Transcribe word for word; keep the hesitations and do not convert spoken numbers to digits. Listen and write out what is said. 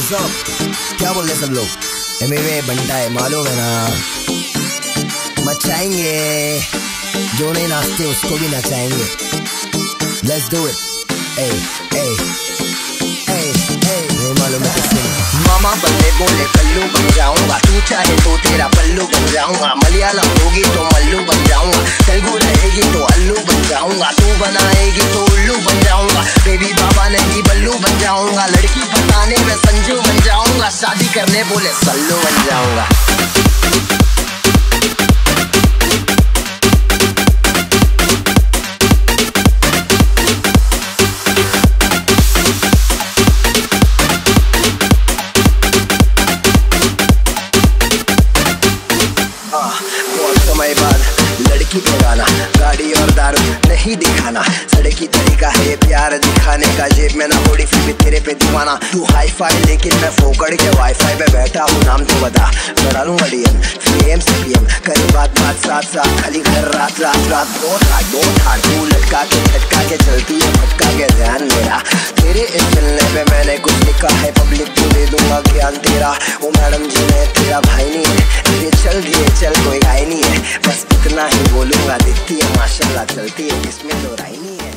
सब क्या बोल रहे सब लोग? एम में बंटा है, मालूम है ना, मचाएंगे, जो नहीं नाचते उसको भी नचाएंगे। Let's do it, hey, hey, hey, hey, नहीं मालूम है किसने। मामा बल्ले बोले कल्लू बन जाऊंगा, तू चाहे तो तेरा पल्लू बन जाऊंगा। मलयालम होगी तो मल्लू बन जाऊंगा, तेलुगु रहेगी तो अल्लू बन जाऊंगा। तू बनाएगी तो उल्लू बन जाऊंगा, बेबी बाबा नहीं बल्लू बन जाऊंगा। लड़की बताने में संजू बन जाऊंगा, शादी करने बोले सल्लू बन जाऊंगा। समय बाद लड़की पे गाना, गाड़ी और दारू नहीं दिखाना, सड़की तरीका है प्यार दिखाने का। जेब में ना होड़ी फिर भी तेरे पे दीवाना। तू हाई फाई लेकिन मैं फोकड़ के वाईफाई पे बैठा हूँ, नाम तो बता, बढ़ा लूंगा डीएम, फेम सीपीएम, करी बात बात साथ साथ, खाली घर रात रात रात। बहुत हार्ड बहुत हार्ड, तू लटका के झटका के चलती है, भटका के ध्यान मेरा। तेरे इस चलने पे मैंने कुछ लिखा है, पब्लिक को दे दूंगा ज्ञान तेरा। वो मैडम जी ने तेरा भाई नहीं है, ये चल रही है चल कोई गाय नहीं है, बस इतना ही बोलूंगा। दिखती है माशाल्लाह चलती है, इसमें तो राय नहीं है।